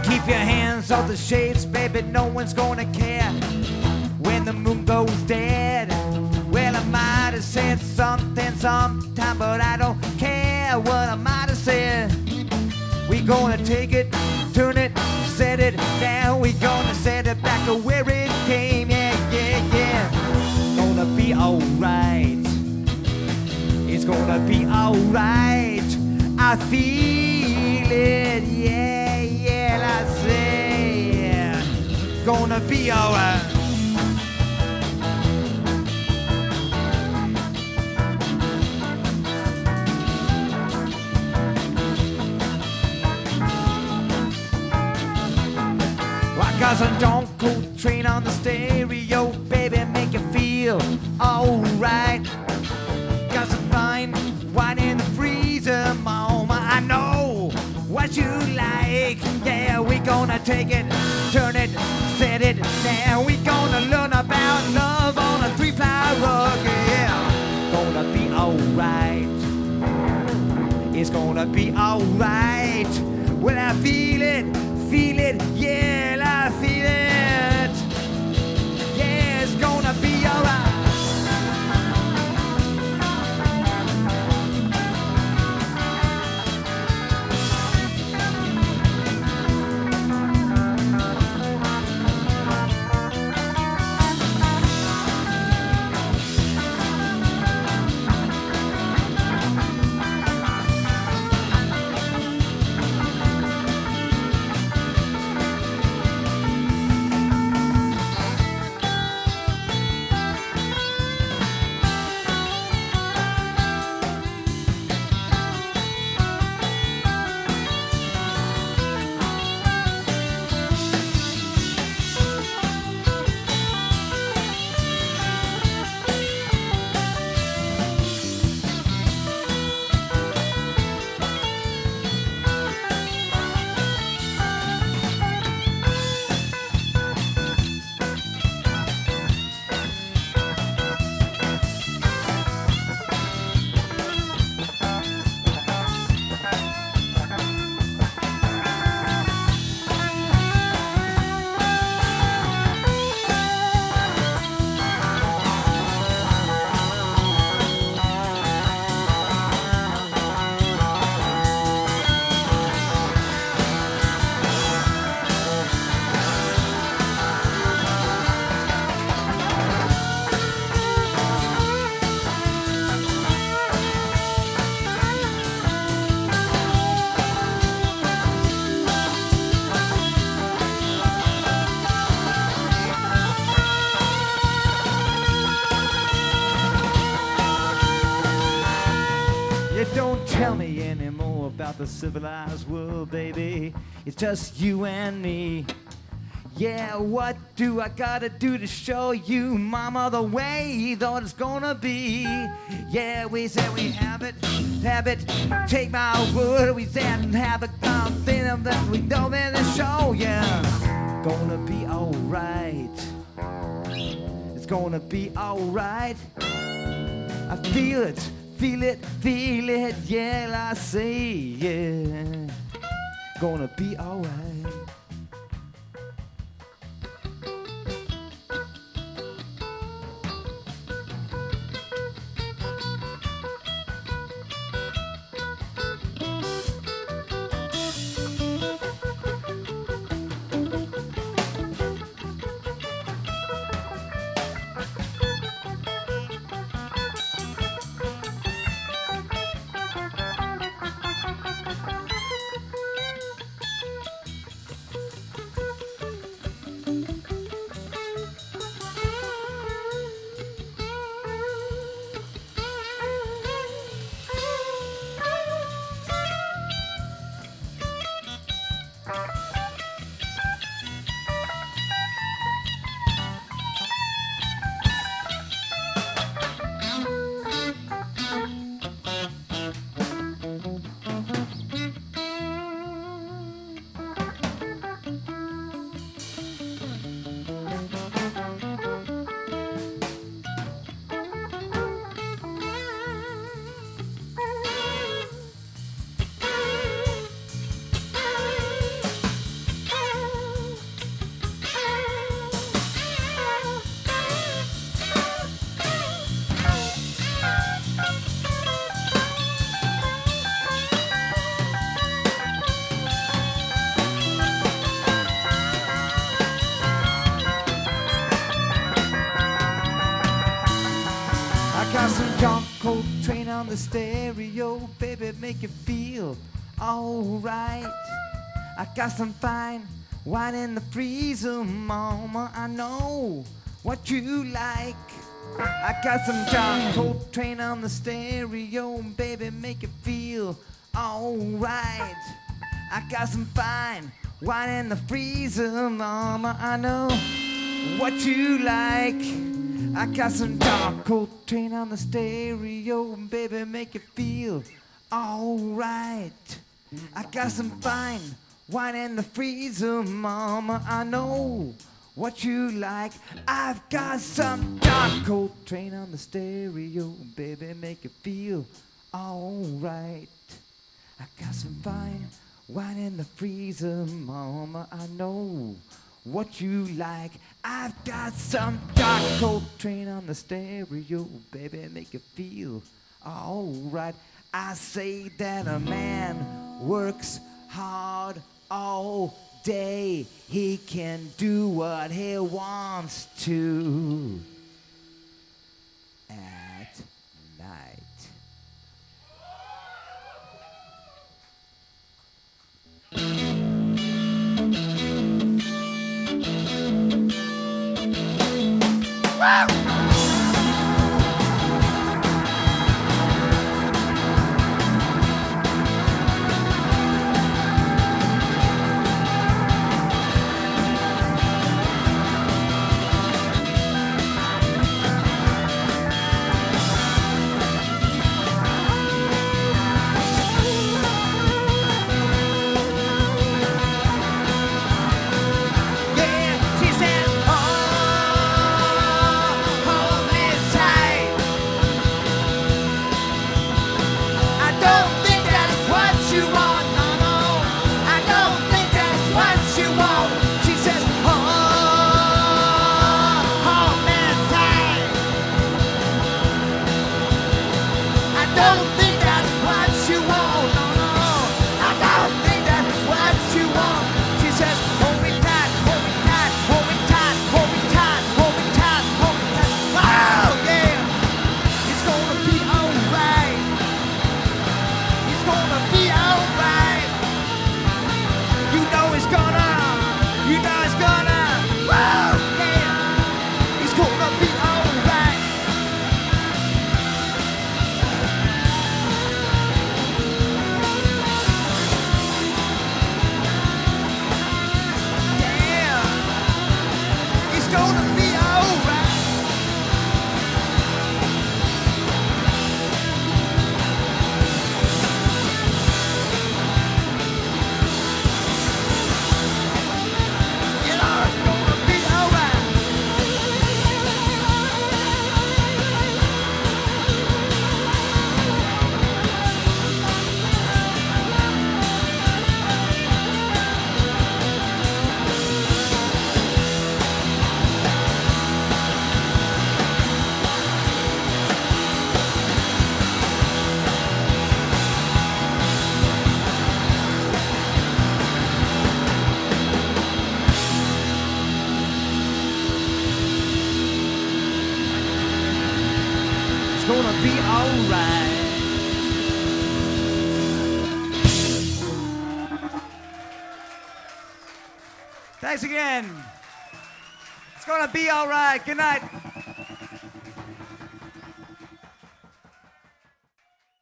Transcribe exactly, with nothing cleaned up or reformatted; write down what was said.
Keep your hands off the shades, baby, no one's gonna care when the moon goes dead. Well, I might have said something sometime, but I don't care what I might have said. We gonna take it, turn it, set it down. We gonna set it back to where it came. Yeah, yeah, yeah. Gonna be alright. It's gonna be alright. I feel it. Yeah, yeah. I say, yeah. Gonna be alright. Cause I don't go train on the stereo, baby, make you feel alright. Got some fine wine in the freezer, mama, I know what you like. Yeah, we gonna take it, turn it, set it down. We gonna learn about love on a three-ply rug, yeah. Gonna be alright. It's gonna be alright. Well, I feel it, feel it, yeah. I feel it. Yeah, it's gonna be alright. Don't tell me anymore about the civilized world, baby. It's just you and me. Yeah, what do I gotta do to show you, mama, the way you thought it's gonna be? Yeah, we said we have it, have it, take my word. We said have it, something that we know in the show, yeah. Gonna be alright. It's gonna be alright. I feel it. Feel it, feel it, yeah, I say, yeah. Gonna be alright. make you feel alright. I got some fine wine in the freezer, mama, I know what you like. I got some John Coltrane on the stereo, baby, make you feel alright. I got some fine wine in the freezer, mama, I know what you like. I got some John Coltrane on the stereo, baby, make you feel alright. I got some fine wine in the freezer, mama, I know what you like. I've got some John Coltrane on the stereo, baby, make you feel alright. I got some fine wine in the freezer, mama, I know what you like. I've got some John Coltrane on the stereo, baby, make you feel alright. I say that a man works hard all day, he can do what he wants to at night. Gonna be alright. Thanks again. It's gonna be alright. Good night.